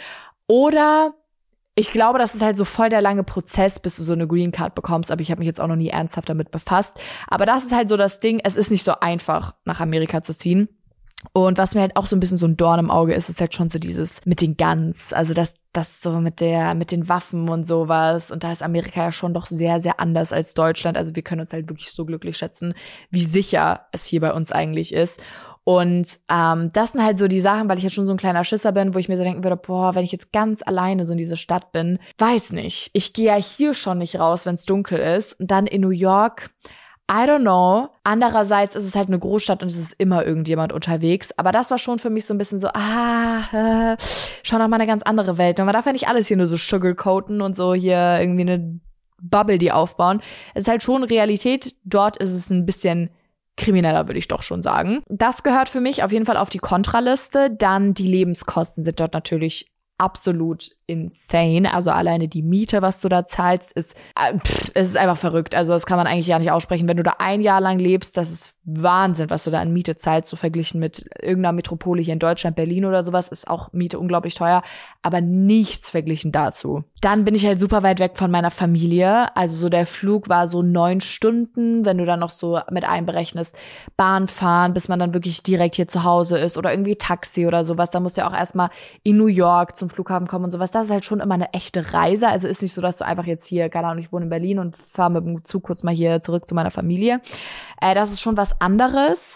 Oder ich glaube, das ist halt so voll der lange Prozess, bis du so eine Green Card bekommst, aber ich habe mich jetzt auch noch nie ernsthaft damit befasst. Aber das ist halt so das Ding, es ist nicht so einfach, nach Amerika zu ziehen. Und was mir halt auch so ein bisschen so ein Dorn im Auge ist, ist halt schon so dieses mit den Guns, also das das so mit der mit den Waffen und sowas. Und da ist Amerika ja schon doch sehr, sehr anders als Deutschland. Also wir können uns halt wirklich so glücklich schätzen, wie sicher es hier bei uns eigentlich ist. Und ähm, das sind halt so die Sachen, weil ich jetzt schon so ein kleiner Schisser bin, wo ich mir so denken würde, boah, wenn ich jetzt ganz alleine so in dieser Stadt bin, weiß nicht. Ich gehe ja hier schon nicht raus, wenn es dunkel ist. Und dann in New York, I don't know. Andererseits ist es halt eine Großstadt und es ist immer irgendjemand unterwegs. Aber das war schon für mich so ein bisschen so, ah, äh, schon noch mal eine ganz andere Welt. Und man darf ja nicht alles hier nur so sugarcoaten und so hier irgendwie eine Bubble, die aufbauen. Es ist halt schon Realität. Dort ist es ein bisschen krimineller, würde ich doch schon sagen. Das gehört für mich auf jeden Fall auf die Kontraliste. Dann die Lebenskosten sind dort natürlich absolut insane. Also alleine die Miete, was du da zahlst, ist, äh, pff, es ist einfach verrückt. Also das kann man eigentlich ja nicht aussprechen. Wenn du da ein Jahr lang lebst, das ist Wahnsinn, was du da an Miete zahlst, so verglichen mit irgendeiner Metropole hier in Deutschland, Berlin oder sowas, ist auch Miete unglaublich teuer, aber nichts verglichen dazu. Dann bin ich halt super weit weg von meiner Familie. Also so der Flug war so neun Stunden, wenn du dann noch so mit einberechnest, Bahn fahren, bis man dann wirklich direkt hier zu Hause ist oder irgendwie Taxi oder sowas. Da musst du ja auch erstmal in New York zum Flughafen kommen und sowas. Das ist halt schon immer eine echte Reise. Also ist nicht so, dass du einfach jetzt hier, keine Ahnung, ich wohne in Berlin und fahre mit dem Zug kurz mal hier zurück zu meiner Familie. Äh, das ist schon was anderes.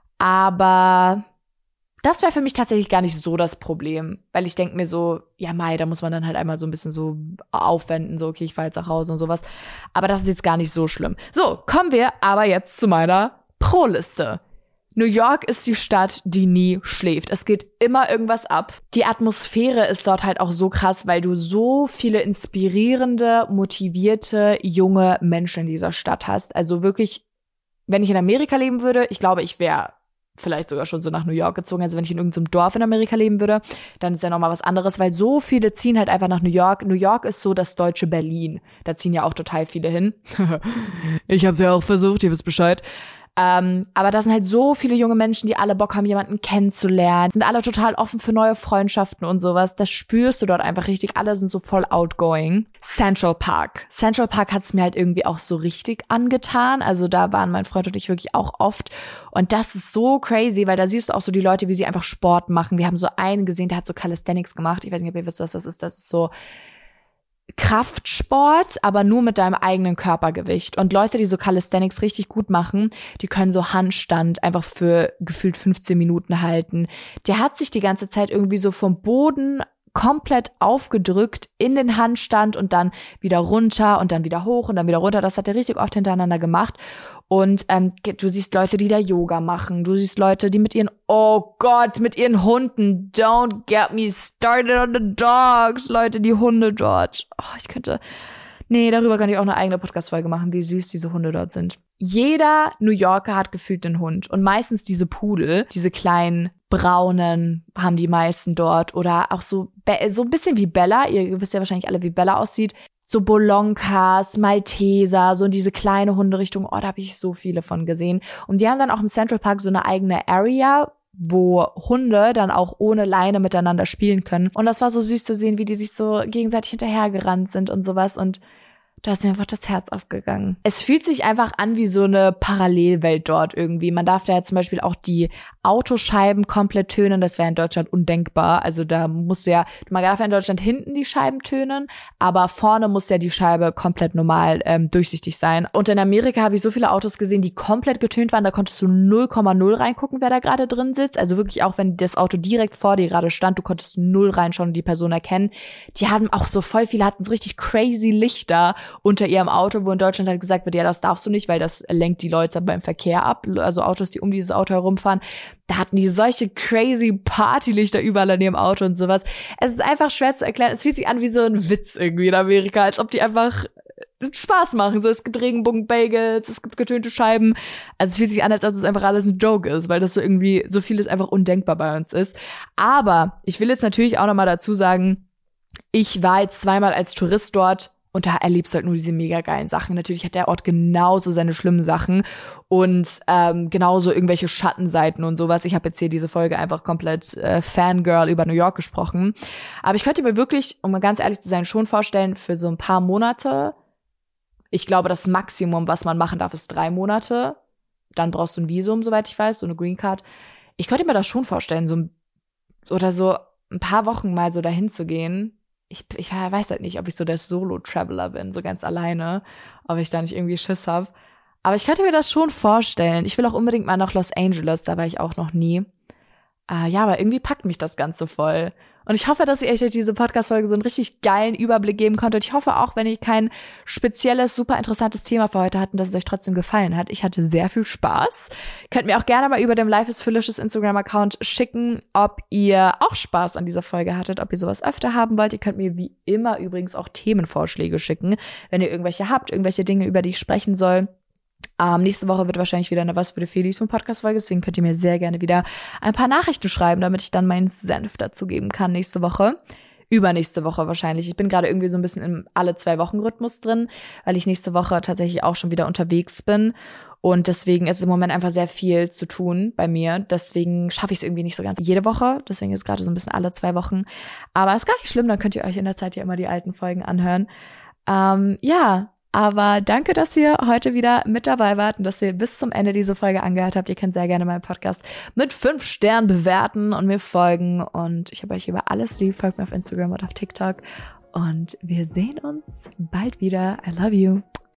Aber das wäre für mich tatsächlich gar nicht so das Problem. Weil ich denke mir so, ja mei, da muss man dann halt einmal so ein bisschen so aufwenden, so okay, ich fahre jetzt nach Hause und sowas. Aber das ist jetzt gar nicht so schlimm. So, kommen wir aber jetzt zu meiner Pro-Liste. New York ist die Stadt, die nie schläft. Es geht immer irgendwas ab. Die Atmosphäre ist dort halt auch so krass, weil du so viele inspirierende, motivierte, junge Menschen in dieser Stadt hast. Also wirklich, wenn ich in Amerika leben würde, ich glaube, ich wäre vielleicht sogar schon so nach New York gezogen. Also wenn ich in irgendeinem Dorf in Amerika leben würde, dann ist ja nochmal was anderes, weil so viele ziehen halt einfach nach New York. New York ist so das deutsche Berlin. Da ziehen ja auch total viele hin. Ich habe es ja auch versucht, ihr wisst Bescheid. Ähm, aber da sind halt so viele junge Menschen, die alle Bock haben, jemanden kennenzulernen. Sind alle total offen für neue Freundschaften und sowas. Das spürst du dort einfach richtig. Alle sind so voll outgoing. Central Park. Central Park hat's mir halt irgendwie auch so richtig angetan. Also da waren mein Freund und ich wirklich auch oft. Und das ist so crazy, weil da siehst du auch so die Leute, wie sie einfach Sport machen. Wir haben so einen gesehen, der hat so Calisthenics gemacht. Ich weiß nicht, ob ihr wisst, was das ist. Das ist so Kraftsport, aber nur mit deinem eigenen Körpergewicht. Und Leute, die so Calisthenics richtig gut machen, die können so Handstand einfach für gefühlt fünfzehn Minuten halten. Der hat sich die ganze Zeit irgendwie so vom Boden komplett aufgedrückt in den Handstand und dann wieder runter und dann wieder hoch und dann wieder runter. Das hat er richtig oft hintereinander gemacht. Und ähm, du siehst Leute, die da Yoga machen. Du siehst Leute, die mit ihren, oh Gott, mit ihren Hunden. Don't get me started on the dogs. Leute, die Hunde dort. Oh, ich könnte, nee, darüber kann ich auch eine eigene Podcast-Folge machen, wie süß diese Hunde dort sind. Jeder New Yorker hat gefühlt einen Hund. Und meistens diese Pudel, diese kleinen braunen haben die meisten dort. Oder auch so, so ein bisschen wie Bella. Ihr wisst ja wahrscheinlich alle, wie Bella aussieht. so Bolonkas, Malteser, so in diese kleine Hunderichtung. Oh, da habe ich so viele von gesehen. Und die haben dann auch im Central Park so eine eigene Area, wo Hunde dann auch ohne Leine miteinander spielen können. Und das war so süß zu sehen, wie die sich so gegenseitig hinterhergerannt sind und sowas. Und da ist mir einfach das Herz aufgegangen. Es fühlt sich einfach an wie so eine Parallelwelt dort irgendwie. Man darf da ja zum Beispiel auch die Autoscheiben komplett tönen. Das wäre in Deutschland undenkbar. Also da muss ja, man darf ja in Deutschland hinten die Scheiben tönen, aber vorne muss ja die Scheibe komplett normal ähm, durchsichtig sein. Und in Amerika habe ich so viele Autos gesehen, die komplett getönt waren. Da konntest du null Komma null reingucken, wer da gerade drin sitzt. Also wirklich auch, wenn das Auto direkt vor dir gerade stand, du konntest null reinschauen und die Person erkennen. Die hatten auch so voll viele, hatten so richtig crazy Lichter unter ihrem Auto, wo in Deutschland halt gesagt wird, ja, das darfst du nicht, weil das lenkt die Leute beim Verkehr ab, also Autos, die um dieses Auto herumfahren. Da hatten die solche crazy Partylichter überall an ihrem Auto und sowas. Es ist einfach schwer zu erklären. Es fühlt sich an wie so ein Witz irgendwie in Amerika, als ob die einfach Spaß machen. So, es gibt Regenbogen-Bagels, es gibt getönte Scheiben. Also es fühlt sich an, als ob das einfach alles ein Joke ist, weil das so irgendwie, so vieles einfach undenkbar bei uns ist. Aber ich will jetzt natürlich auch nochmal dazu sagen, ich war jetzt zweimal als Tourist dort. Und da erlebst du halt nur diese mega geilen Sachen. Natürlich hat der Ort genauso seine schlimmen Sachen und ähm, genauso irgendwelche Schattenseiten und sowas. Ich habe jetzt hier diese Folge einfach komplett äh, Fangirl über New York gesprochen. Aber ich könnte mir wirklich, um mal ganz ehrlich zu sein, schon vorstellen, für so ein paar Monate, ich glaube, das Maximum, was man machen darf, ist drei Monate. Dann brauchst du ein Visum, soweit ich weiß, so eine Green Card. Ich könnte mir das schon vorstellen, so oder so ein paar Wochen mal so dahin zu gehen. Ich, ich weiß halt nicht, ob ich so der Solo-Traveler bin, so ganz alleine, ob ich da nicht irgendwie Schiss habe. Aber ich könnte mir das schon vorstellen. Ich will auch unbedingt mal nach Los Angeles, da war ich auch noch nie. Äh, ja, aber irgendwie packt mich das Ganze voll. Und ich hoffe, dass ich euch durch diese Podcast-Folge so einen richtig geilen Überblick geben konnte. Und ich hoffe auch, wenn ich kein spezielles, super interessantes Thema für heute hatte, dass es euch trotzdem gefallen hat. Ich hatte sehr viel Spaß. Könnt mir auch gerne mal über dem Life is Felicious Instagram-Account schicken, ob ihr auch Spaß an dieser Folge hattet, ob ihr sowas öfter haben wollt. Ihr könnt mir wie immer übrigens auch Themenvorschläge schicken, wenn ihr irgendwelche habt, irgendwelche Dinge, über die ich sprechen soll. Ähm, nächste Woche wird wahrscheinlich wieder eine Was würde Feli tun Podcast-Folge, deswegen könnt ihr mir sehr gerne wieder ein paar Nachrichten schreiben, damit ich dann meinen Senf dazu geben kann nächste Woche. Übernächste Woche wahrscheinlich. Ich bin gerade irgendwie so ein bisschen im alle zwei Wochen Rhythmus drin, weil ich nächste Woche tatsächlich auch schon wieder unterwegs bin. Und deswegen ist im Moment einfach sehr viel zu tun bei mir. Deswegen schaffe ich es irgendwie nicht so ganz jede Woche. Deswegen ist gerade so ein bisschen alle zwei Wochen. Aber ist gar nicht schlimm, dann könnt ihr euch in der Zeit ja immer die alten Folgen anhören. Ähm, ja, aber danke, dass ihr heute wieder mit dabei wart und dass ihr bis zum Ende diese Folge angehört habt. Ihr könnt sehr gerne meinen Podcast mit fünf Sternen bewerten und mir folgen. Und ich habe euch über alles lieb. Folgt mir auf Instagram und auf TikTok. Und wir sehen uns bald wieder. I love you.